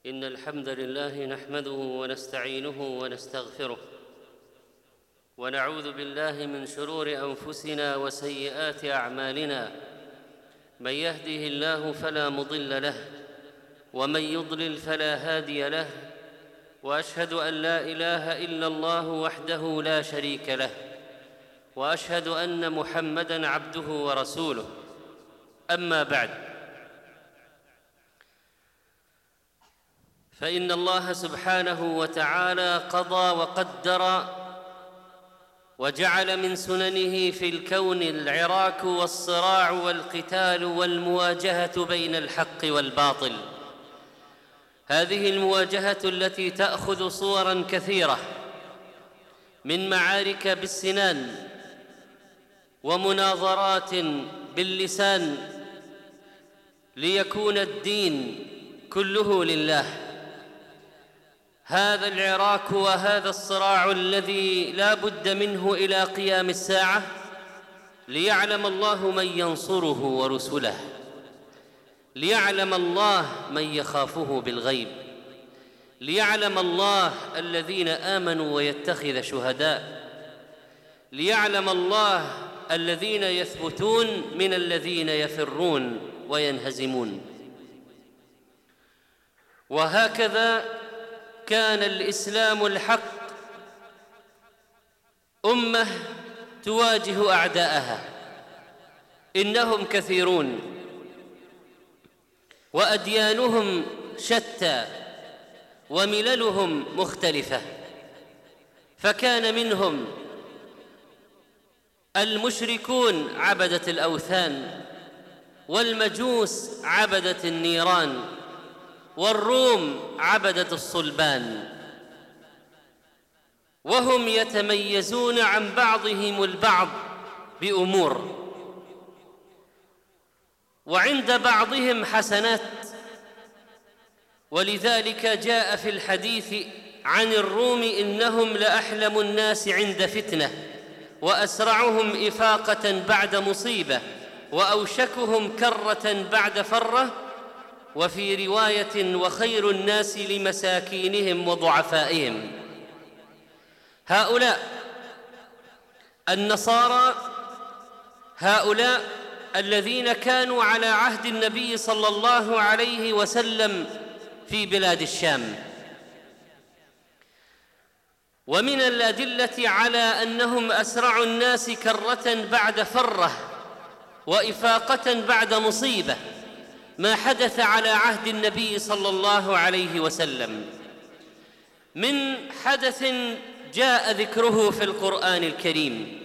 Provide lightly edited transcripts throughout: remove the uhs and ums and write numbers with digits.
إن الحمد لله نحمده ونستعينه ونستغفره، ونعوذ بالله من شرور أنفسنا وسيئات أعمالنا. من يهده الله فلا مضل له، ومن يضلل فلا هادي له. وأشهد أن لا إله إلا الله وحده لا شريك له، وأشهد أن محمدًا عبده ورسوله. أما بعد، فإن الله سبحانه وتعالى قضى وقدر وجعل من سننه في الكون العراك والصراع والقتال والمواجهة بين الحق والباطل. هذه المواجهة التي تأخذ صوراً كثيرة، من معارك بالسنان ومناظرات باللسان، ليكون الدين كله لله. هذا العراك وهذا الصراع الذي لا بد منه إلى قيام الساعة، ليعلم الله من ينصره ورسله، ليعلم الله من يخافه بالغيب، ليعلم الله الذين آمنوا ويتخذ شهداء، ليعلم الله الذين يثبتون من الذين يفرون وينهزمون. وهكذا كان الإسلام الحق أمة تواجه أعداءها، إنهم كثيرون وأديانهم شتى ومللهم مختلفة. فكان منهم المشركون عبدة الأوثان، والمجوس عبدة النيران، والروم عبدة الصلبان، وهم يتميزون عن بعضهم البعض بأمور، وعند بعضهم حسنات. ولذلك جاء في الحديث عن الروم: إنهم لأحلم الناس عند فتنة، وأسرعهم إفاقة بعد مصيبة، وأوشكهم كرة بعد فرة. وفي رواية: وخير الناس لمساكينهم وضعفائهم. هؤلاء النصارى، هؤلاء الذين كانوا على عهد النبي صلى الله عليه وسلم في بلاد الشام. ومن الأدلة على أنهم أسرع الناس كرة بعد فرة وإفاقة بعد مصيبة ما حدث على عهد النبي صلى الله عليه وسلم من حدث جاء ذكره في القرآن الكريم،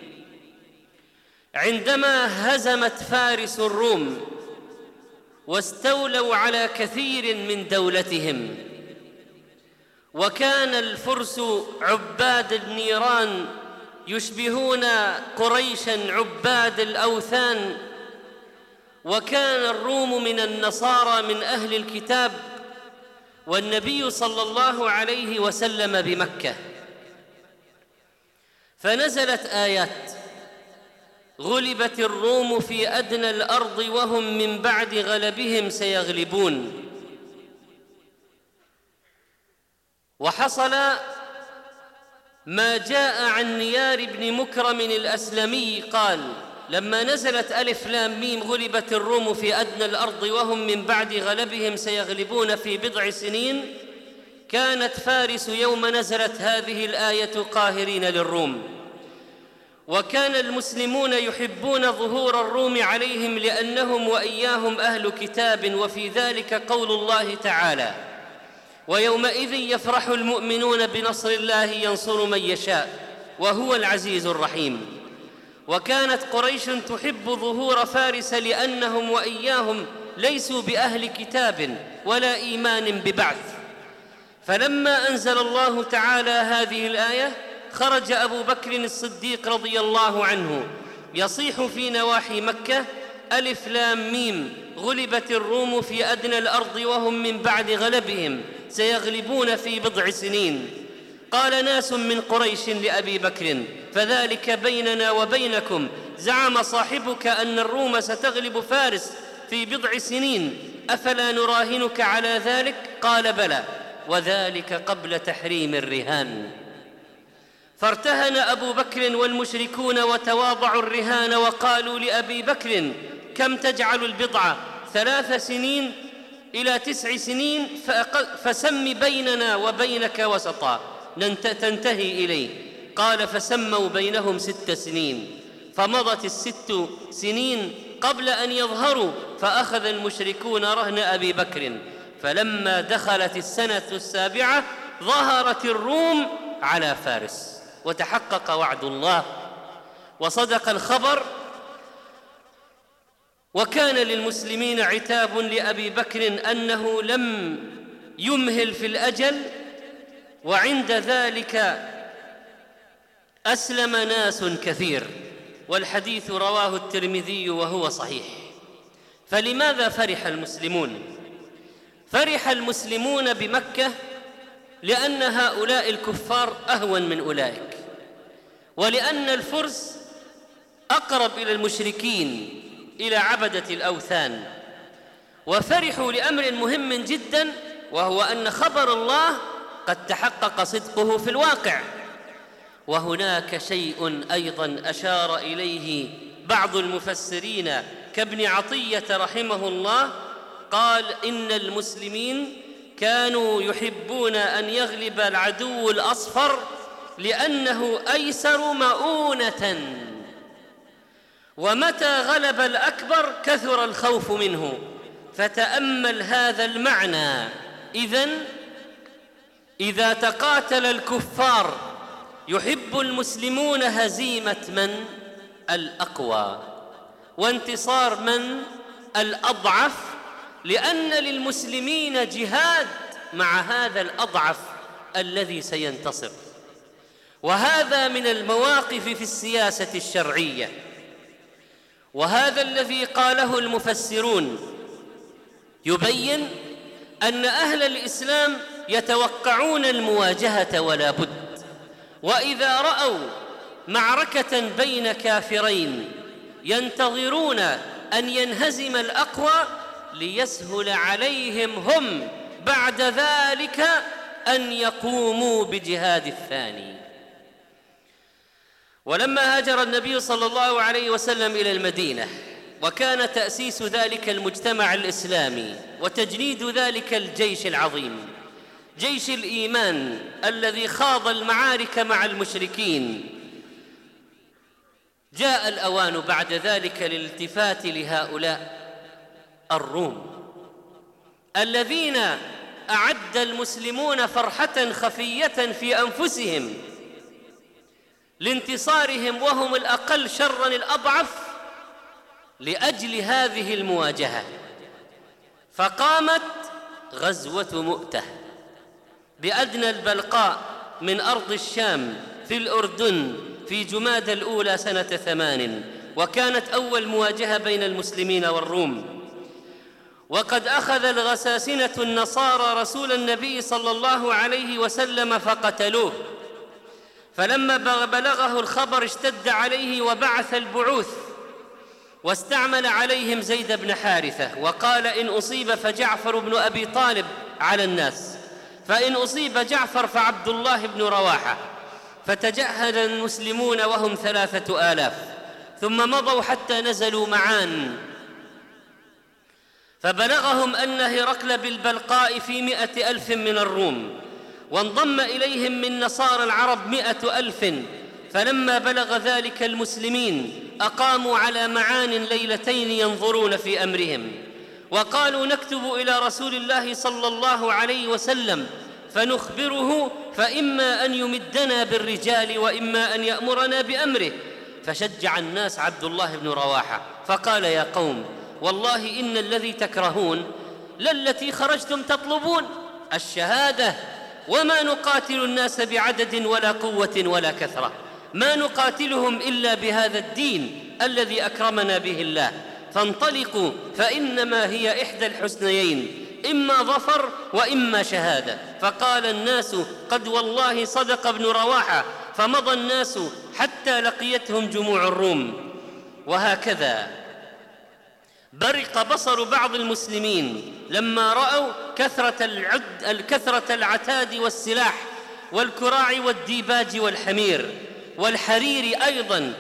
عندما هزمت فارس الروم واستولوا على كثير من دولتهم. وكان الفرس عباد النيران يشبهون قريشاً عباد الأوثان، وكان الروم من النصارى من أهل الكتاب، والنبي صلى الله عليه وسلم بمكة. فنزلت آيات: غلبت الروم في أدنى الأرض وهم من بعد غلبهم سيغلبون. وحصل ما جاء عن نيار بن مكرم الأسلمي قال: لما نزلت ألف لام ميم غلبت الروم في أدنى الأرض وهم من بعد غلبهم سيغلبون في بضع سنين، كانت فارس يوم نزلت هذه الآية قاهرين للروم. وكان المسلمون يحبون ظهور الروم عليهم لأنهم وإياهم أهل كتاب. وفي ذلك قول الله تعالى: ويومئذ يفرح المؤمنون بنصر الله ينصر من يشاء وهو العزيز الرحيم. وكانت قريش تحب ظهور فارس لأنهم وإياهم ليسوا بأهل كتاب ولا إيمان ببعث. فلما أنزل الله تعالى هذه الآية، خرج أبو بكر الصديق رضي الله عنه يصيح في نواحي مكة: ألف لام ميم غلبت الروم في أدنى الأرض وهم من بعد غلبهم سيغلبون في بضع سنين. قال ناس من قريش لأبي بكر: فذلك بيننا وبينكم، زعم صاحبك أن الروم ستغلب فارس في بضع سنين، أفلا نراهنك على ذلك؟ قال بلى، وذلك قبل تحريم الرهان. فارتهن أبو بكر والمشركون وتواضعوا الرهان، وقالوا لأبي بكر: كم تجعل البضعة؟ 3 سنين إلى 9 سنين، فسم بيننا وبينك وسطا تنتهي إليه. قال: فسموا بينهم 6 سنين، فمضت 6 سنين قبل أن يظهروا، فأخذ المشركون رهن أبي بكر. فلما دخلت السنة 7 ظهرت الروم على فارس، وتحقق وعد الله وصدق الخبر. وكان للمسلمين عتاب لأبي بكر أنه لم يمهل في الأجل، وعند ذلك أسلم ناس كثير، والحديث رواه الترمذي وهو صحيح. فلماذا فرح المسلمون؟ فرح المسلمون بمكة لأن هؤلاء الكفار أهون من أولئك، ولأن الفرس أقرب إلى المشركين، إلى عبدة الأوثان. وفرحوا لأمر مهم جداً، وهو أن خبر الله قد تحقق صدقه في الواقع. وهناك شيء أيضاً أشار إليه بعض المفسرين كابن عطية رحمه الله، قال: إن المسلمين كانوا يحبون أن يغلب العدو الأصفر لأنه أيسر مؤونة، ومتى غلب الأكبر كثر الخوف منه. فتأمل هذا المعنى. إذا تقاتل الكفار يحب المسلمون هزيمة من؟ الأقوى، وانتصار من؟ الأضعف، لأن للمسلمين جهاد مع هذا الأضعف الذي سينتصر. وهذا من المواقف في السياسة الشرعية، وهذا الذي قاله المفسرون يبين أن أهل الإسلام يتوقعون المواجهة ولا بد، وإذا رأوا معركة بين كافرين ينتظرون أن ينهزم الأقوى ليسهل عليهم هم بعد ذلك أن يقوموا بجهاد الثاني. ولما هاجر النبي صلى الله عليه وسلم إلى المدينة، وكان تأسيس ذلك المجتمع الإسلامي وتجنيد ذلك الجيش العظيم، جيش الإيمان الذي خاض المعارك مع المشركين، جاء الأوان بعد ذلك للالتفات لهؤلاء الروم الذين أعد المسلمون فرحة خفية في أنفسهم لانتصارهم وهم الأقل شراً الأضعف لأجل هذه المواجهة. فقامت غزوة مؤتة بأدنى البلقاء من أرض الشام في الأردن في جمادى الأولى سنة 8، وكانت أول مواجهة بين المسلمين والروم. وقد أخذ الغساسنة النصارى رسول النبي صلى الله عليه وسلم فقتلوه، فلما بلغه الخبر اشتد عليه وبعث البعوث، واستعمل عليهم زيد بن حارثة، وقال: إن أصيب فجعفر بن أبي طالب على الناس، فإن أصيب جعفر فعبد الله بن رواحة. فتجهز المسلمون وهم 3000، ثم مضوا حتى نزلوا معان، فبلغهم أن هرقل بالبلقاء في 100,000 من الروم، وانضم إليهم من نصارى العرب 100,000. فلما بلغ ذلك المسلمين أقاموا على معان ليلتين ينظرون في أمرهم، وقالوا: نكتب إلى رسول الله صلى الله عليه وسلم فنخبره، فإما أن يمدنا بالرجال وإما أن يأمرنا بأمره. فشجع الناس عبد الله بن رواحة فقال: يا قوم، والله إن الذي تكرهون للتي خرجتم تطلبون الشهادة، وما نقاتل الناس بعدد ولا قوة ولا كثرة، ما نقاتلهم إلا بهذا الدين الذي أكرمنا به الله، فانطلقوا فإنما هي إحدى الحسنيين، إما ظفر وإما شهادة. فقال الناس: قد والله صدق ابن رواحة. فمضى الناس حتى لقيتهم جموع الروم. وهكذا برق بصر بعض المسلمين لما رأوا كثرة العتاد والسلاح والكراع والديباج والحمير والحرير أيضا.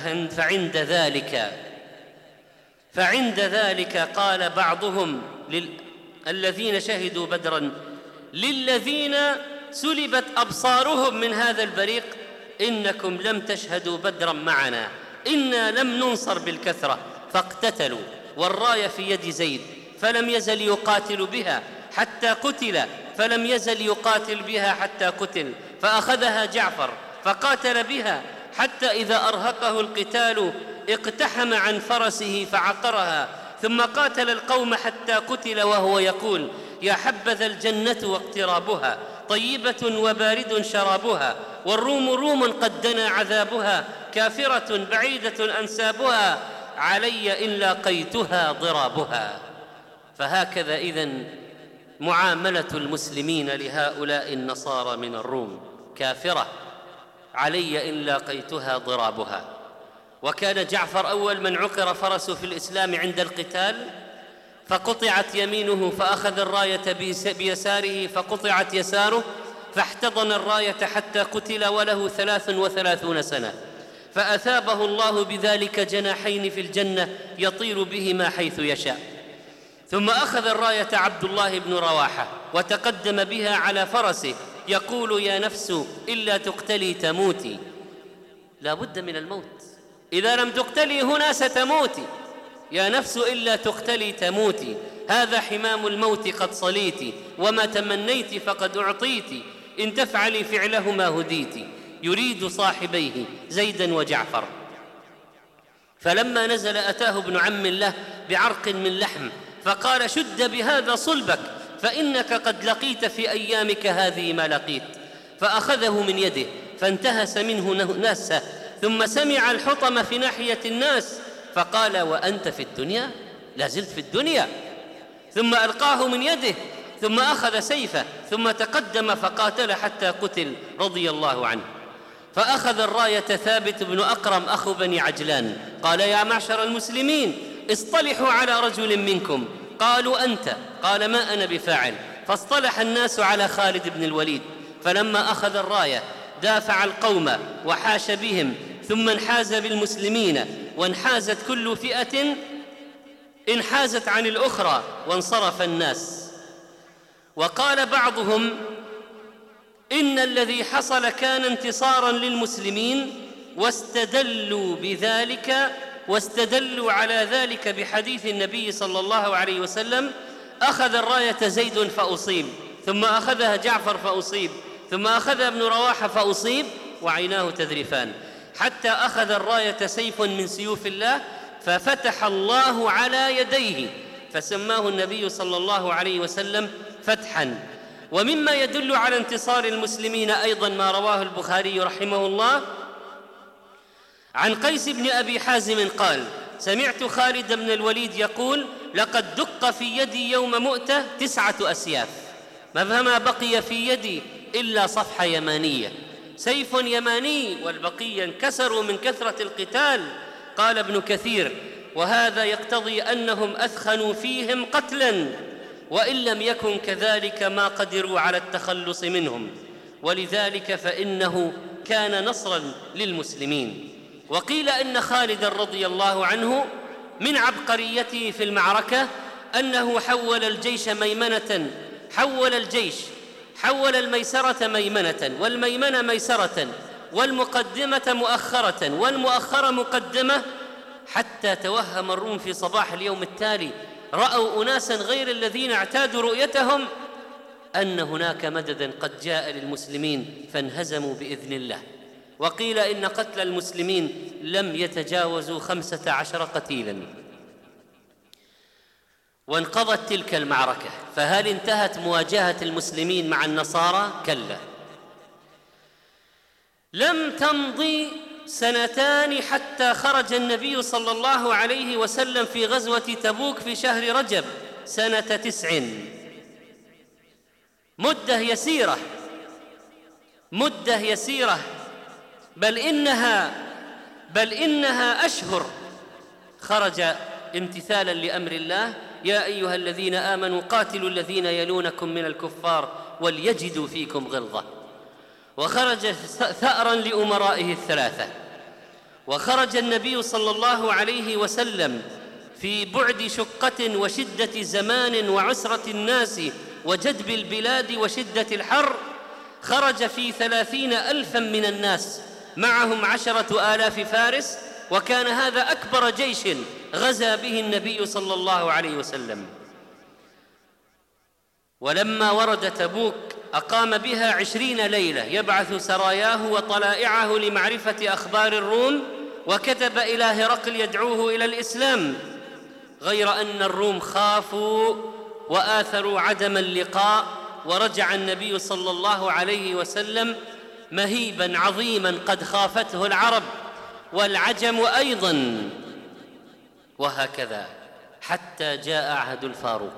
فعند ذلك قال بعضهم الذين شهدوا بدرا للذين سلبت أبصارهم من هذا البريق: إنكم لم تشهدوا بدرا معنا، إنا لم ننصر بالكثرة. فاقتتلوا، والراية في يد زيد فلم يزل يقاتل بها حتى قتل، فلم يزل يقاتل بها حتى قتل. فأخذها جعفر فقاتل بها حتى إذا أرهقه القتال اقتحم عن فرسه فعقرها، ثم قاتل القوم حتى قتل وهو يقول: يا حبذا الجنة واقترابها، طيبة وبارد شرابها، والروم روم قد دنا عذابها، كافرة بعيدة أنسابها، علي إن لاقيتها ضرابها. فهكذا إذن معاملة المسلمين لهؤلاء النصارى من الروم: كافرة، علي إن لاقيتها ضرابها. وكان جعفر أول من عقر فرسه في الإسلام عند القتال، فقطعت يمينه فأخذ الراية بيساره فقطعت يساره، فاحتضن الراية حتى قتل وله 33 سنة، فأثابه الله بذلك جناحين في الجنة يطير بهما حيث يشاء. ثم أخذ الراية عبد الله بن رواحة وتقدم بها على فرسه يقول: يا نفس إلا تقتلي تموتي. لا بد من الموت، إذا لم تقتلي هنا ستموتي. يا نفس إلا تقتلي تموتي، هذا حمام الموت قد صليت، وما تمنيت فقد أعطيت، إن تفعلي فعلهما هديت. يريد صاحبيه زيدا وجعفر. فلما نزل أتاه ابن عم له بعرق من لحم فقال: شد بهذا صلبك، فإنك قد لقيت في أيامك هذه ما لقيت. فأخذه من يده فانتهس منه ناسه، ثم سمع الحطم في ناحية الناس فقال: وأنت في الدنيا؟ لا زلت في الدنيا. ثم ألقاه من يده، ثم أخذ سيفه، ثم تقدم فقاتل حتى قتل رضي الله عنه. فأخذ الراية ثابت بن أقرم أخو بني عجلان قال: يا معشر المسلمين، اصطلحوا على رجل منكم. قالوا: أنت؟ قال: ما أنا بفاعل. فاصطلح الناس على خالد بن الوليد، فلما أخذ الراية دافع القوم وحاش بهم، ثم انحاز بالمسلمين، وانحازت كل فئة انحازت عن الأخرى، وانصرف الناس. وقال بعضهم: إن الذي حصل كان انتصارا للمسلمين، واستدلوا على ذلك بحديث النبي صلى الله عليه وسلم: أخذ الراية زيد فأصيب، ثم أخذها جعفر فأصيب، ثم أخذها ابن رواحة فأصيب، وعيناه تذرفان، حتى أخذ الراية سيف من سيوف الله، ففتح الله على يديه، فسماه النبي صلى الله عليه وسلم فتحا. ومما يدل على انتصار المسلمين أيضا ما رواه البخاري رحمه الله عن قيس بن أبي حازم قال: سمعت خالد بن الوليد يقول: لقد دق في يدي يوم مؤتة 9 أسياف، فما بقي في يدي إلا صفحة يمانية، سيف يماني، والبقية انكسروا من كثرة القتال. قال ابن كثير: وهذا يقتضي أنهم أثخنوا فيهم قتلا، وإن لم يكن كذلك ما قدروا على التخلص منهم، ولذلك فإنه كان نصرا للمسلمين. وقيل إن خالد رضي الله عنه من عبقريته في المعركة أنه حول الميسرة ميمنة، والميمنة ميسرة، والمقدمة مؤخرة، والمؤخرة مقدمة، حتى توهم الروم في صباح اليوم التالي رأوا أناسا غير الذين اعتادوا رؤيتهم أن هناك مددا قد جاء للمسلمين، فانهزموا بإذن الله. وقيل إن قتل المسلمين لم يتجاوزوا 15 قتيلا. وانقضت تلك المعركة، فهل انتهت مواجهة المسلمين مع النصارى؟ كلا. لم تمضي 2 حتى خرج النبي صلى الله عليه وسلم في غزوة تبوك في شهر رجب سنة 9. مدة يسيرة، بل إنها أشهر. خرج امتثالاً لأمر الله: يا أيها الذين آمنوا قاتلوا الذين يلونكم من الكفار وليجدوا فيكم غلظة. وخرج ثأراً لأمرائه الثلاثة. وخرج النبي صلى الله عليه وسلم في بعد شقة وشدة زمان وعسرة الناس وجدب البلاد وشدة الحر، خرج في 30,000 من الناس، معهم 10,000 فارس، وكان هذا أكبر جيش غزا به النبي صلى الله عليه وسلم. ولما ورد تبوك أقام بها 20 ليلة يبعث سراياه وطلائعه لمعرفة أخبار الروم، وكتب إلى هرقل يدعوه إلى الإسلام، غير أن الروم خافوا وآثروا عدم اللقاء، ورجع النبي صلى الله عليه وسلم مهيباً عظيماً قد خافته العرب والعجم أيضاً. وهكذا حتى جاء عهد الفاروق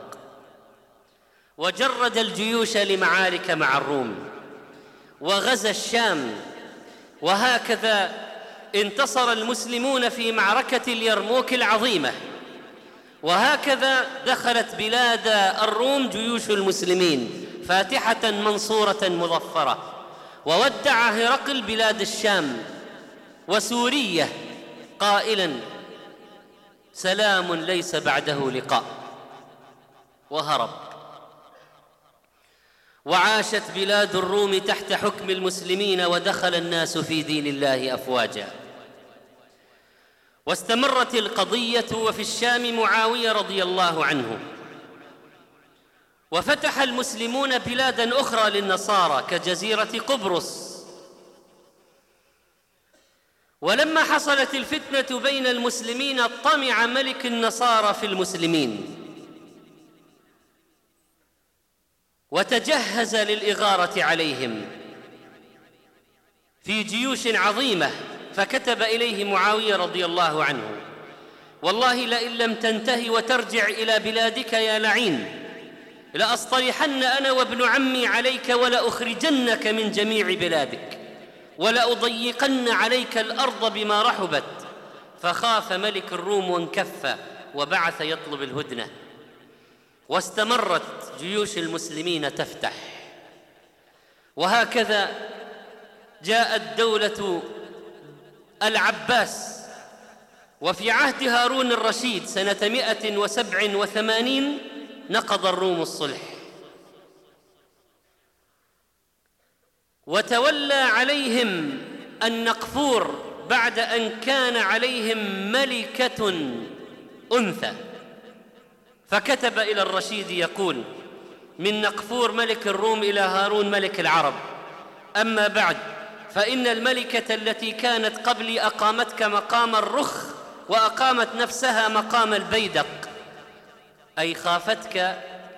وجرد الجيوش لمعارك مع الروم وغزا الشام. وهكذا انتصر المسلمون في معركة اليرموك العظيمة. وهكذا دخلت بلاد الروم جيوش المسلمين فاتحة منصورة مظفرة. وودع هرقل بلاد الشام وسورية قائلاً: سلام ليس بعده لقاء، وهرب. وعاشت بلاد الروم تحت حكم المسلمين، ودخل الناس في دين الله أفواجا. واستمرت القضية، وفي الشام معاوية رضي الله عنه. وفتح المسلمون بلادا أخرى للنصارى كجزيرة قبرص. ولما حصلت الفتنة بين المسلمين طمع ملك النصارى في المسلمين وتجهز للإغارة عليهم في جيوش عظيمة، فكتب إليه معاوية رضي الله عنه: والله لئن لم تنتهي وترجع إلى بلادك يا لعين لأصطلحن أنا وابن عمي عليك ولأخرجنك من جميع بلادك ولأضيقن عليك الأرض بما رحبت. فخاف ملك الروم وانكف وبعث يطلب الهدنة. واستمرت جيوش المسلمين تفتح. وهكذا جاءت دولة العباس، وفي عهد هارون الرشيد سنة 187 نقض الروم الصلح، وتولى عليهم النقفور بعد أن كان عليهم ملكة أنثى. فكتب إلى الرشيد يقول: من نقفور ملك الروم إلى هارون ملك العرب، أما بعد فإن الملكة التي كانت قبلي أقامتك مقام الرخ، وأقامت نفسها مقام البيدق، أي خافتك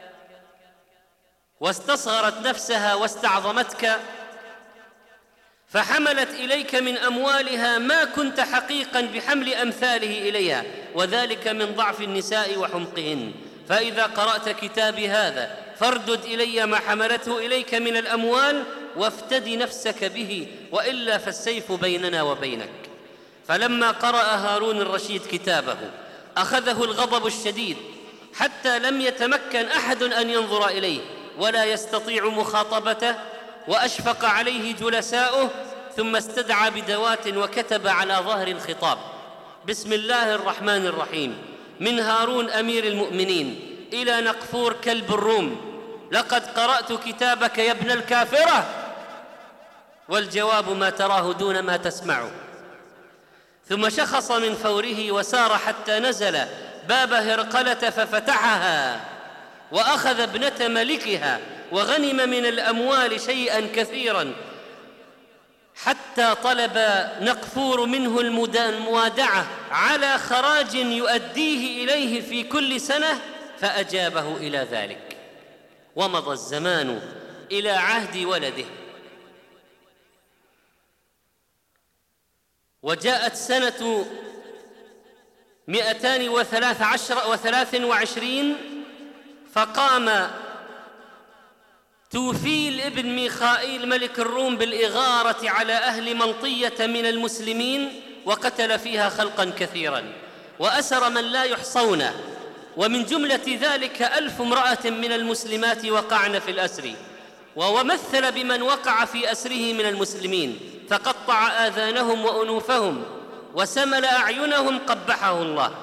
واستصغرت نفسها واستعظمتك، فحملت إليك من أموالها ما كنت حقيقاً بحمل أمثاله إليها، وذلك من ضعف النساء وحمقهن. فإذا قرأت كتابي هذا فاردد إلي ما حملته إليك من الأموال وافتد نفسك به، وإلا فالسيف بيننا وبينك. فلما قرأ هارون الرشيد كتابه أخذه الغضب الشديد حتى لم يتمكن أحد أن ينظر إليه ولا يستطيع مخاطبته، وأشفق عليه جلساؤه، ثم استدعى بدوات وكتب على ظهر الخطاب: بسم الله الرحمن الرحيم، من هارون أمير المؤمنين إلى نقفور كلب الروم، لقد قرأت كتابك يا ابن الكافرة، والجواب ما تراه دون ما تسمع. ثم شخص من فوره وسار حتى نزل باب هرقلة ففتحها، وأخذ ابنة ملكها وغنم من الأموال شيئا كثيرا، حتى طلب نقفور منه الموادعة على خراج يؤديه إليه في كل سنة، فأجابه إلى ذلك. ومضى الزمان إلى عهد ولده، وجاءت سنة 223 فقام توفيل ابن ميخائيل ملك الروم بالإغارة على أهل منطية من المسلمين، وقتل فيها خلقا كثيرا. وأسر من لا يحصون، ومن جملة ذلك 1000 امرأة من المسلمات وقعن في الأسر. ومثل بمن وقع في أسره من المسلمين فقطع آذانهم وأنوفهم وسمل أعينهم قبحه الله،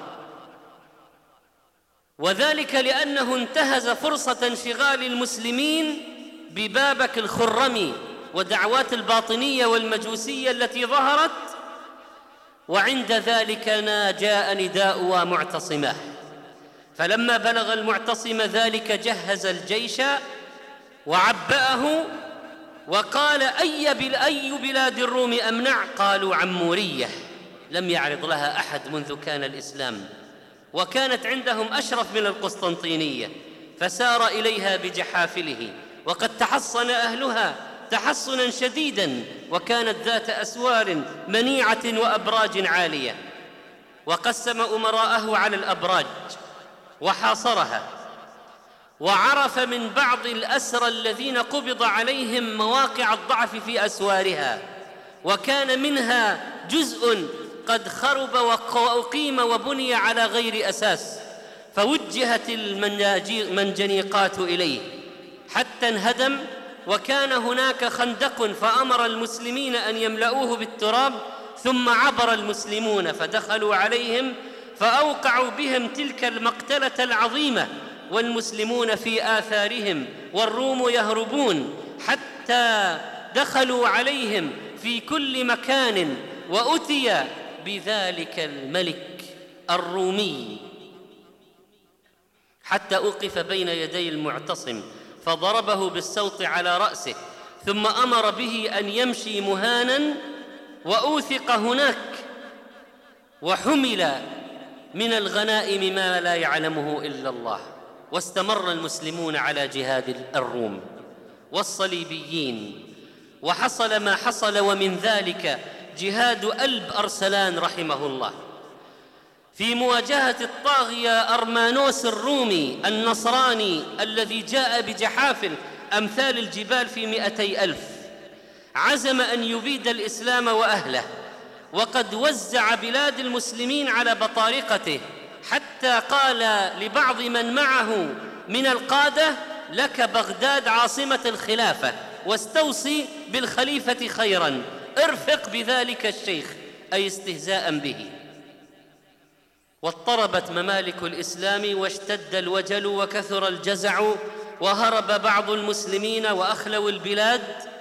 وذلك لأنه انتهز فرصة انشغال المسلمين ببابك الخرمي ودعوات الباطنية والمجوسية التي ظهرت، وعند ذلك جاء نداء معتصمه. فلما بلغ المعتصم ذلك جهز الجيش وعبأه وقال: أي بلاد الروم أمنع؟ قالوا: عمورية، لم يعرض لها أحد منذ كان الإسلام، وكانت عندهم أشرف من القسطنطينية، فسار إليها بجحافله، وقد تحصن أهلها تحصنا شديدا، وكانت ذات أسوار منيعة وأبراج عالية، وقسم أمراءه على الأبراج وحاصرها، وعرف من بعض الأسرى الذين قبض عليهم مواقع الضعف في أسوارها، وكان منها جزء قد خرب وأقيم وبني على غير أساس، فوجهت المنجنيقات إليه حتى انهدم. وكان هناك خندق فأمر المسلمين أن يملؤوه بالتراب، ثم عبر المسلمون فدخلوا عليهم فأوقعوا بهم تلك المقتلة العظيمة، والمسلمون في آثارهم والروم يهربون، حتى دخلوا عليهم في كل مكان، وأتي بذلك الملك الرومي حتى أوقف بين يدي المعتصم فضربه بالسوط على رأسه، ثم أمر به أن يمشي مهانا، وأوثق هناك، وحمل من الغنائم ما لا يعلمه إلا الله. واستمر المسلمون على جهاد الروم والصليبيين، وحصل ما حصل، ومن ذلك جهاد ألب أرسلان رحمه الله في مواجهة الطاغية أرمانوس الرومي النصراني الذي جاء بجحافل أمثال الجبال في 200,000. عزم أن يبيد الإسلام وأهله، وقد وزع بلاد المسلمين على بطارقته، حتى قال لبعض من معه من القادة: لك بغداد عاصمة الخلافة، واستوصي بالخليفة خيرا، ارفق بذلك الشيخ، أي استهزاء به. واضطربت ممالك الإسلام واشتد الوجل وكثر الجزع، وهرب بعض المسلمين وأخلوا البلاد.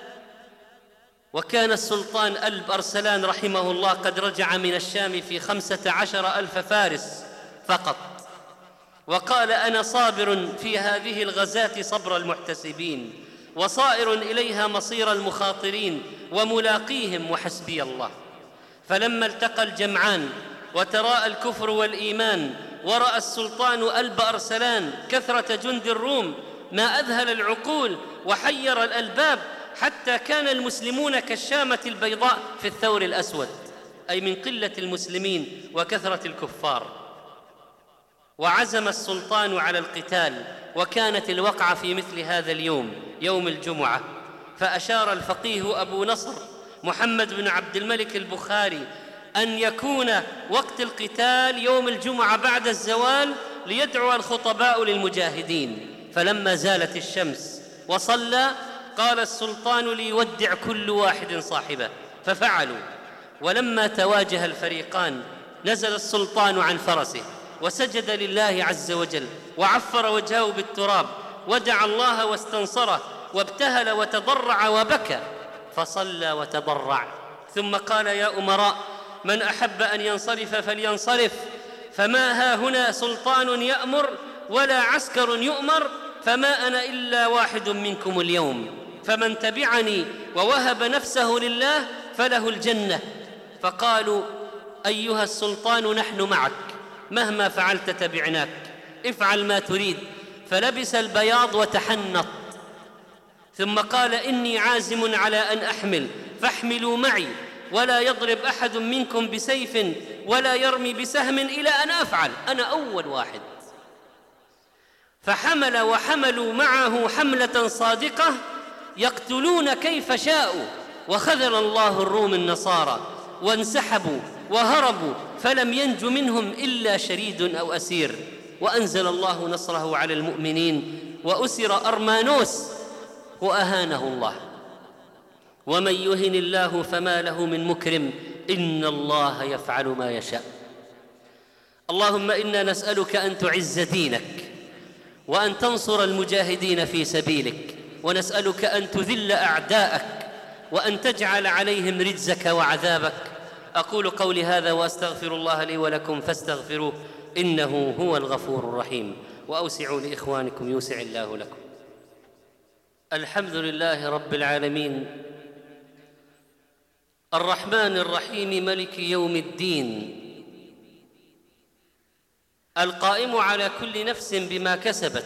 وكان السلطان ألب أرسلان رحمه الله قد رجع من الشام في 15,000 فارس فقط، وقال: أنا صابر في هذه الغزاة صبر المحتسبين، وصائر إليها مصير المخاطرين، وملاقيهم وحسبي الله. فلما التقى الجمعان وتراءى الكفر والإيمان، ورأى السلطان ألب أرسلان كثرة جند الروم ما أذهل العقول وحير الألباب، حتى كان المسلمون كالشامة البيضاء في الثور الأسود، أي من قلة المسلمين وكثرة الكفار. وعزم السلطان على القتال، وكانت الوقعة في مثل هذا اليوم، يوم الجمعة. فأشار الفقيه أبو نصر محمد بن عبد الملك البخاري أن يكون وقت القتال يوم الجمعة بعد الزوال، ليدعو الخطباء للمجاهدين. فلما زالت الشمس وصلى قال السلطان: ليودع كل واحد صاحبه، ففعلوا. ولما تواجه الفريقان نزل السلطان عن فرسه وسجد لله عز وجل، وعفر وجهه بالتراب، ودعا الله واستنصره، وابتهل وتضرع وبكى، فصلى وتضرع، ثم قال: يا أمراء، من أحب أن ينصرف فلينصرف، فما ها هنا سلطان يأمر ولا عسكر يؤمر، فما أنا إلا واحد منكم اليوم، فمن تبعني ووهب نفسه لله فله الجنة. فقالوا: أيها السلطان، نحن معك، مهما فعلت تبعناك، افعل ما تريد. فلبس البياض وتحنط، ثم قال: إني عازم على أن أحمل، فاحملوا معي، ولا يضرب أحد منكم بسيف ولا يرمي بسهم إلى أن أفعل، أنا أول واحد. فحمل وحملوا معه حملة صادقة يقتلون كيف شاءوا، وخذل الله الروم النصارى، وانسحبوا وهربوا فلم ينج منهم إلا شريد أو أسير، وأنزل الله نصره على المؤمنين وأسر أرمانوس وأهانه الله. ومن يهن الله فما له من مكرم، إن الله يفعل ما يشاء. اللهم إنا نسألك أن تعز دينك وأن تنصر المجاهدين في سبيلك، ونسألك أن تذل أعداءك وأن تجعل عليهم رجزك وعذابك. أقول قولي هذا وأستغفر الله لي ولكم فاستغفروه إنه هو الغفور الرحيم، وأوسعوا لإخوانكم يوسع الله لكم. الحمد لله رب العالمين، الرحمن الرحيم، ملك يوم الدين، القائم على كل نفس بما كسبت،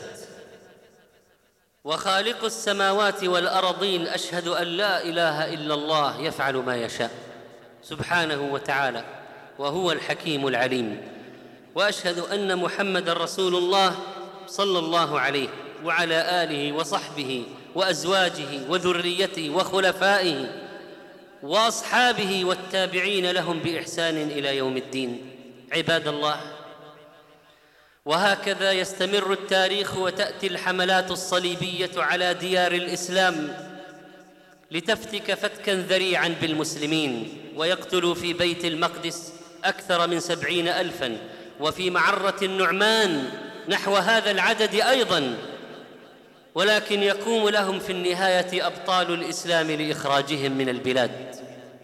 وخالق السماوات والأرضين. أشهد أن لا إله إلا الله يفعل ما يشاء سبحانه وتعالى، وهو الحكيم العليم. وأشهد أن محمدًا رسول الله صلى الله عليه وعلى آله وصحبه وأزواجه وذريته وخلفائه وأصحابه والتابعين لهم بإحسان إلى يوم الدين. عباد الله، وهكذا يستمر التاريخ وتأتي الحملات الصليبية على ديار الإسلام لتفتك فتكا ذريعا بالمسلمين، ويقتل في بيت المقدس أكثر من 70,000، وفي معرة النعمان نحو هذا العدد أيضا، ولكن يقوم لهم في النهاية أبطال الإسلام لإخراجهم من البلاد.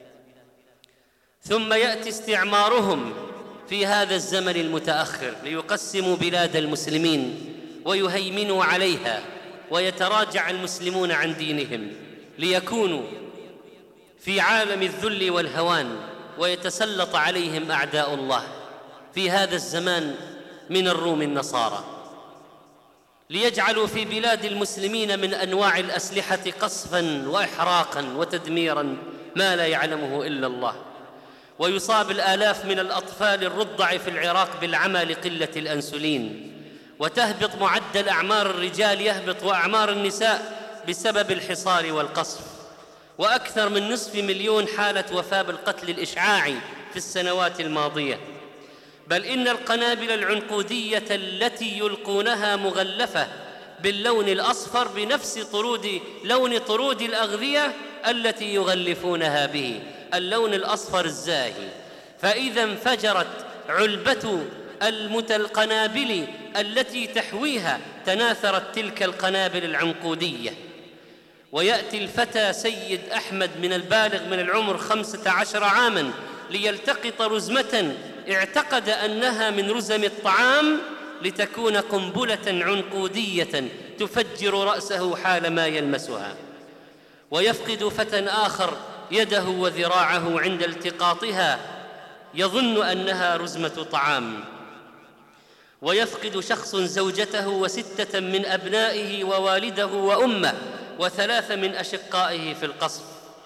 ثم يأتي استعمارهم في هذا الزمن المتأخر ليقسموا بلاد المسلمين ويهيمنوا عليها، ويتراجع المسلمون عن دينهم ليكونوا في عالم الذل والهوان، ويتسلط عليهم أعداء الله في هذا الزمان من الروم النصارى، ليجعلوا في بلاد المسلمين من أنواع الأسلحة قصفاً وإحراقاً وتدميراً ما لا يعلمه إلا الله. ويصاب الآلاف من الأطفال الرضع في العراق بالعمى لقلة الأنسولين، وتهبط معدل أعمار الرجال يهبط وأعمار النساء بسبب الحصار والقصف، وأكثر من 500,000 حالة وفاة بالقتل الإشعاعي في السنوات الماضية. بل إن القنابل العنقودية التي يلقونها مغلفة باللون الأصفر بنفس لون طرود الأغذية التي يغلفونها به، اللون الأصفر الزاهي. فإذا انفجرت علبة القنابل التي تحويها تناثرت تلك القنابل العنقودية، ويأتي الفتى سيد أحمد من البالغ من العمر 15 عاماً ليلتقط رزمة اعتقد أنها من رزم الطعام لتكون قنبلة عنقودية تفجر رأسه حالما يلمسها، ويفقد فتى آخر يده وذراعه عند التقاطها يظن أنها رزمة طعام، ويفقد شخص زوجته و6 من أبنائه ووالده وأمه و3 من أشقائه في القصف.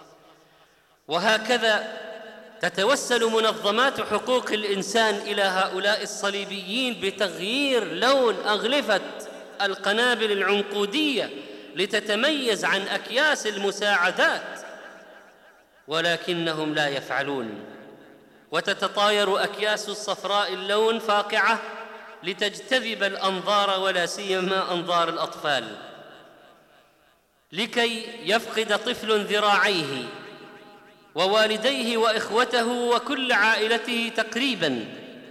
وهكذا تتوسل منظمات حقوق الإنسان إلى هؤلاء الصليبيين بتغيير لون أغلفة القنابل العنقودية لتتميز عن أكياس المساعدات، ولكنهم لا يفعلون. وتتطاير أكياس الصفراء اللون فاقعة لتجتذب الأنظار، ولا سيما أنظار الأطفال، لكي يفقد طفل ذراعيه ووالديه وإخوته وكل عائلته تقريباً،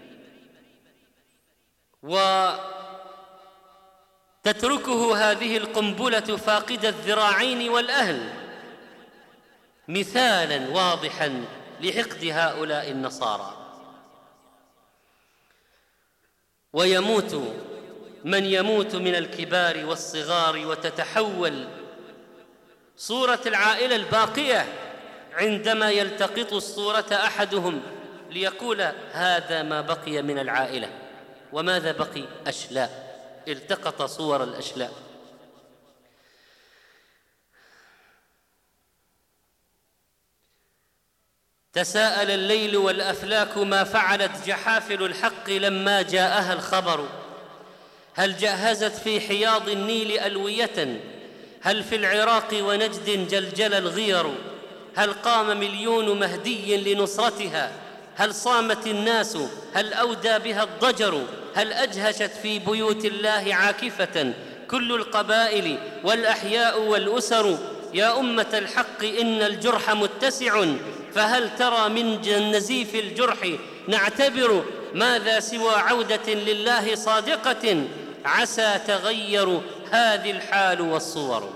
وتتركه هذه القنبلة فاقد الذراعين والأهل مثالاً واضحاً لحقد هؤلاء النصارى. ويموت من يموت من الكبار والصغار، وتتحول صورة العائلة الباقية عندما يلتقط الصورة أحدهم ليقول هذا ما بقي من العائلة. وماذا بقي؟ أشلاء، التقط صور الأشلاء. تساءل الليل والأفلاك ما فعلت جحافل الحق لما جاءها الخبر، هل جهزت في حياض النيل ألوية، هل في العراق ونجد جلجل الغير، هل قام 1,000,000 مهدي لنصرتها، هل صامت الناس؟ هل أودى بها الضجر؟ هل أجهشت في بيوت الله عاكفة كل القبائل والأحياء والأسر؟ يا أمة الحق إن الجرح متسع، فهل ترى من نزيف الجرح نعتبر؟ ماذا سوى عودة لله صادقة؟ عسى تغير هذه الحال والصور.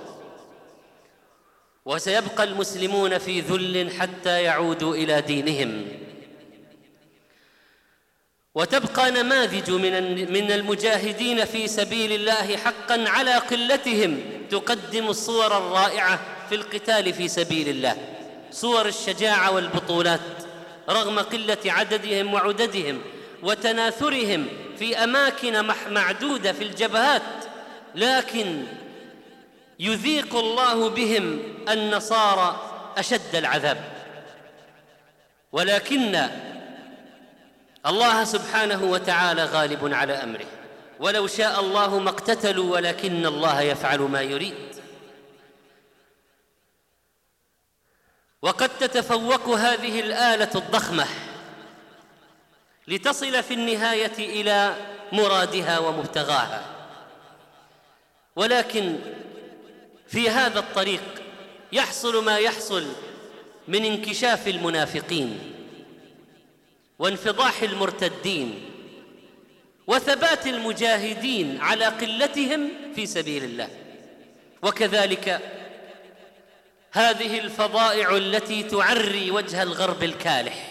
وسيبقى المسلمون في ذل حتى يعودوا إلى دينهم، وتبقى نماذج من المجاهدين في سبيل الله حقاً على قلتهم تقدم الصور الرائعة في القتال في سبيل الله، صور الشجاعة والبطولات رغم قلة عددهم وعددهم وتناثرهم في أماكن معدودة في الجبهات، لكن يذيق الله بهم النصارى أشد العذاب. ولكن الله سبحانه وتعالى غالب على أمره، ولو شاء الله ما اقتتلوا ولكن الله يفعل ما يريد. وقد تتفوق هذه الآلة الضخمة لتصل في النهاية إلى مرادها ومبتغاها، ولكن في هذا الطريق يحصل ما يحصل من انكشاف المنافقين وانفضاح المرتدين وثبات المجاهدين على قلتهم في سبيل الله. وكذلك هذه الفظائع التي تعري وجه الغرب الكالح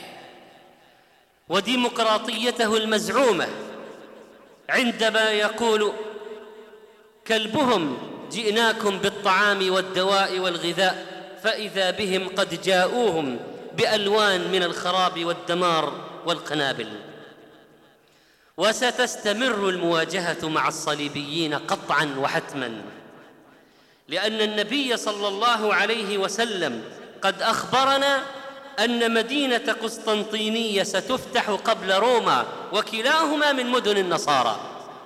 وديمقراطيته المزعومة، عندما يقول كلبهم جئناكم بالطعام والدواء والغذاء فإذا بهم قد جاءوهم بألوان من الخراب والدمار والقنابل. وستستمر المواجهة مع الصليبيين قطعاً وحتماً، لأن النبي صلى الله عليه وسلم قد أخبرنا أن مدينة قسطنطينية ستفتح قبل روما، وكلاهما من مدن النصارى،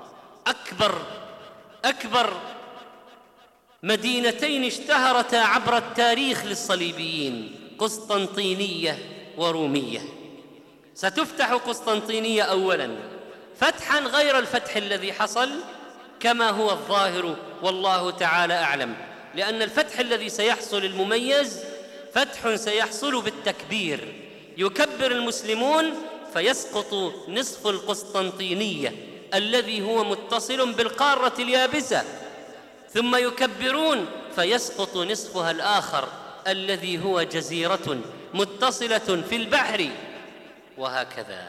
أكبر مدينتين اشتهرتا عبر التاريخ للصليبيين، قسطنطينية ورومية. ستفتح قسطنطينية أولاً فتحاً غير الفتح الذي حصل كما هو الظاهر والله تعالى أعلم، لأن الفتح الذي سيحصل المميز فتح سيحصل بالتكبير، يكبر المسلمون فيسقط نصف القسطنطينية الذي هو متصل بالقارة اليابسة، ثم يكبرون فيسقط نصفها الآخر الذي هو جزيرة متصلة في البحر، وهكذا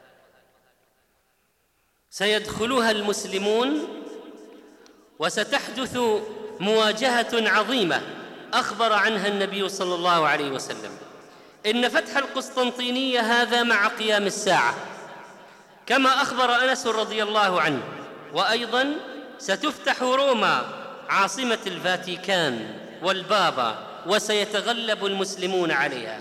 سيدخلها المسلمون وستحدث مواجهة عظيمة أخبر عنها النبي صلى الله عليه وسلم. إن فتح القسطنطينية هذا مع قيام الساعة كما أخبر أنس رضي الله عنه، وأيضاً ستفتح روما عاصمة الفاتيكان والبابا، وسيتغلب المسلمون عليها.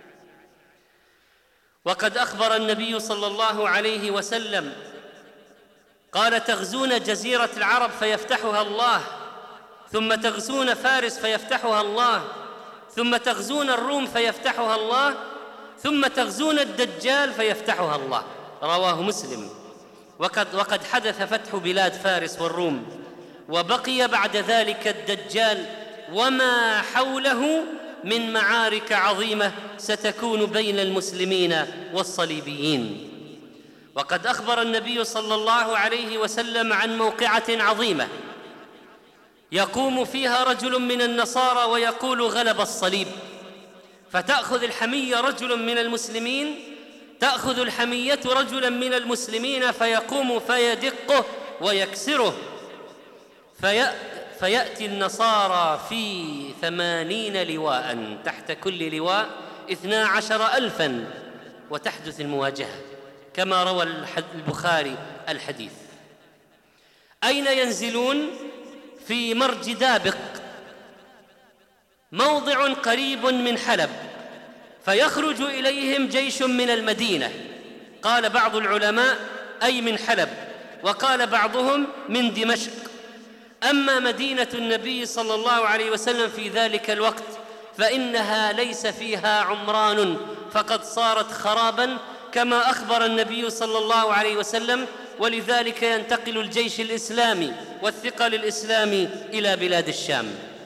وقد أخبر النبي صلى الله عليه وسلم قال: تغزون جزيرة العرب فيفتحها الله، ثم تغزون فارس فيفتحها الله، ثم تغزون الروم فيفتحها الله، ثم تغزون الدجال فيفتحها الله. رواه مسلم. وقد حدث فتح بلاد فارس والروم، وبقي بعد ذلك الدجال وما حوله من معارك عظيمة ستكون بين المسلمين والصليبيين. وقد أخبر النبي صلى الله عليه وسلم عن موقعة عظيمة يقوم فيها رجل من النصارى ويقول: غلب الصليب، فتأخذ الحمية رجل من المسلمين، تأخذ الحمية رجلا من المسلمين فيقوم فيدقه ويكسره، فيأتي النصارى في 80 لواء، تحت كل لواء 12,000، وتحدث المواجهة كما روى البخاري الحديث. أين ينزلون؟ في مرج دابق، موضع قريب من حلب، فيخرج إليهم جيش من المدينة، قال بعض العلماء أي من حلب، وقال بعضهم من دمشق. أما مدينة النبي صلى الله عليه وسلم في ذلك الوقت فإنها ليس فيها عمران، فقد صارت خراباً كما أخبر النبي صلى الله عليه وسلم، ولذلك ينتقل الجيش الإسلامي والثقل الإسلامي إلى بلاد الشام،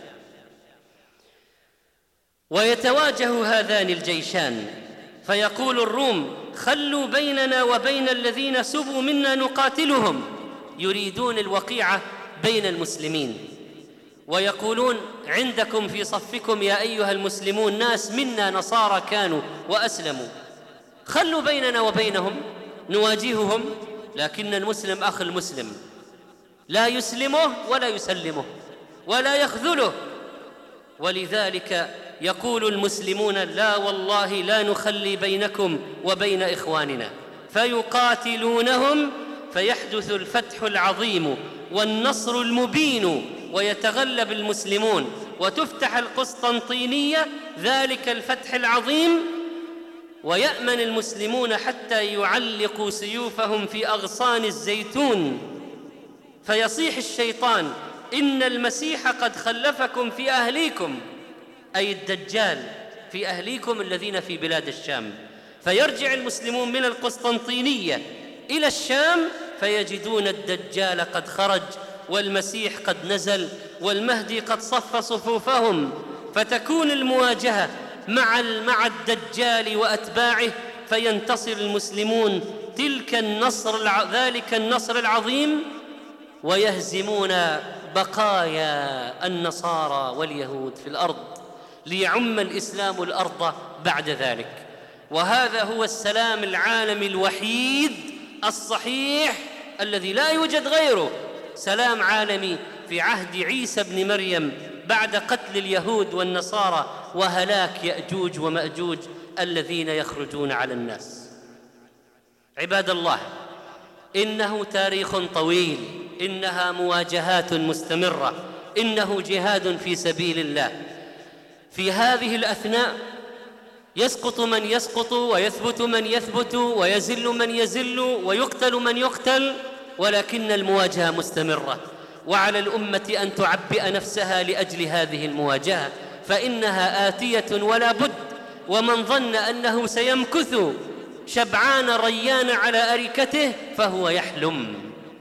ويتواجه هذان الجيشان، فيقول الروم: خلوا بيننا وبين الذين سبوا منا نقاتلهم، يريدون الوقيعة بين المسلمين، ويقولون: عندكم في صفكم يا أيها المسلمون ناس منا نصارى كانوا وأسلموا، خلوا بيننا وبينهم نواجههم، لكن المسلم أخ المسلم لا يسلمه ولا يسلمه ولا يخذله. ولذلك يقول المسلمون: لا والله لا نخلي بينكم وبين إخواننا، فيقاتلونهم فيحدث الفتح العظيم والنصر المبين، ويتغلب المسلمون وتفتح القسطنطينية ذلك الفتح العظيم، ويأمن المسلمون حتى يعلقوا سيوفهم في أغصان الزيتون، فيصيح الشيطان: إن المسيح قد خلفكم في أهليكم، أي الدجال في أهليكم الذين في بلاد الشام. فيرجع المسلمون من القسطنطينية إلى الشام فيجدون الدجال قد خرج والمسيح قد نزل والمهدي قد صف صفوفهم، فتكون المواجهة مع الدجال وأتباعه، فينتصر المسلمون ذلك النصر العظيم، ويهزمون بقايا النصارى واليهود في الأرض، ليعم الإسلام الأرض بعد ذلك. وهذا هو السلام العالمي الوحيد الصحيح الذي لا يوجد غيره، سلام عالمي في عهد عيسى بن مريم بعد قتل اليهود والنصارى وهلاك يأجوج ومأجوج الذين يخرجون على الناس. عباد الله، إنه تاريخ طويل، إنها مواجهات مستمرة، إنه جهاد في سبيل الله. في هذه الأثناء يسقط من يسقط، ويثبت من يثبت، ويزل من يزل، ويقتل من يقتل، ولكن المواجهة مستمرة، وعلى الأمة أن تعبئ نفسها لأجل هذه المواجهة، فإنها آتية ولا بد. ومن ظن أنه سيمكث شبعان ريان على أريكته فهو يحلم.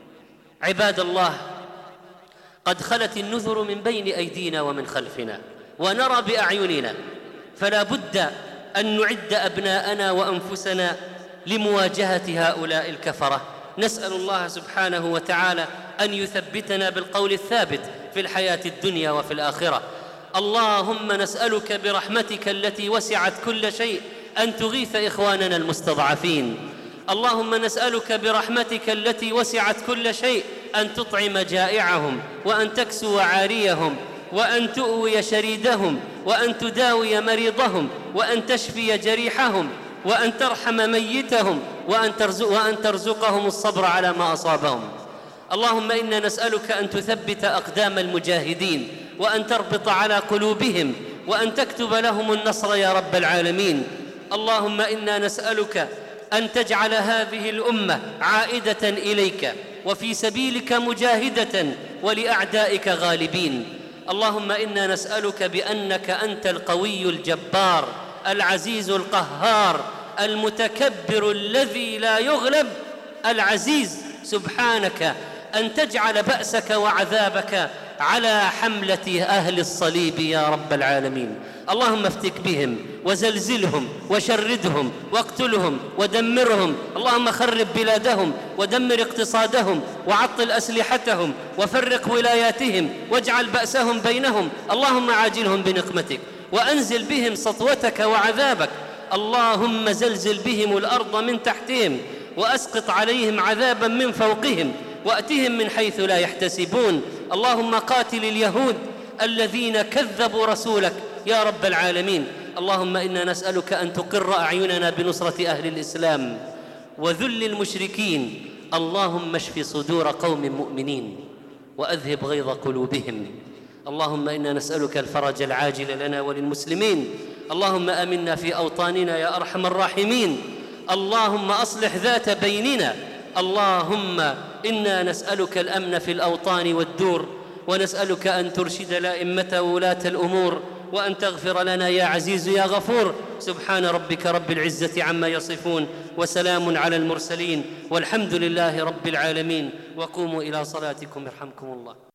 عباد الله، قد خلت النذر من بين أيدينا ومن خلفنا، ونرى بأعيننا، فلا بد أن نعد أبناءنا وأنفسنا لمواجهة هؤلاء الكفرة. نسأل الله سبحانه وتعالى أن يثبتنا بالقول الثابت في الحياة الدنيا وفي الآخرة. اللهم نسألك برحمتك التي وسعت كل شيء أن تغيث إخواننا المستضعفين. اللهم نسألك برحمتك التي وسعت كل شيء أن تطعم جائعهم، وأن تكسو عاريهم، وأن تؤوي شريدهم، وأن تداوي مريضهم، وأن تشفي جريحهم، وأن ترحم ميتهم، وأن ترزقهم الصبر على ما أصابهم. اللهم إنا نسألك أن تثبت أقدام المجاهدين، وأن تربط على قلوبهم، وأن تكتب لهم النصر يا رب العالمين. اللهم إنا نسألك أن تجعل هذه الأمة عائدة إليك وفي سبيلك مجاهدة ولأعدائك غالبين. اللهم إنا نسألك بأنك أنت القوي الجبار العزيز القهار المتكبر الذي لا يغلب العزيز، سبحانك أن تجعل بأسك وعذابك على حملة أهل الصليب يا رب العالمين. اللهم افتك بهم وزلزلهم وشردهم واقتلهم ودمرهم. اللهم خرب بلادهم ودمر اقتصادهم وعطل أسلحتهم وفرق ولاياتهم واجعل بأسهم بينهم. اللهم عاجلهم بنقمتك وأنزل بهم سطوتك وعذابك. اللهم زلزل بهم الأرض من تحتهم وأسقط عليهم عذابا من فوقهم وأتهم من حيث لا يحتسبون. اللهم قاتل اليهود الذين كذبوا رسولك يا رب العالمين. اللهم إنا نسألك أن تقر أعيننا بنصرة أهل الإسلام وذل المشركين. اللهم اشف صدور قوم مؤمنين وأذهب غيظ قلوبهم. اللهم إنا نسألك الفرج العاجل لنا وللمسلمين. اللهم آمنا في أوطاننا يا أرحم الراحمين. اللهم أصلح ذات بيننا. اللهم إنا نسألك الأمن في الأوطان والدور، ونسألك أن ترشد الأئمة وولاة الأمور، وأن تغفر لنا يا عزيز يا غفور. سبحان ربك رب العزة عما يصفون، وسلام على المرسلين، والحمد لله رب العالمين. وقوموا إلى صلاتكم يرحمكم الله.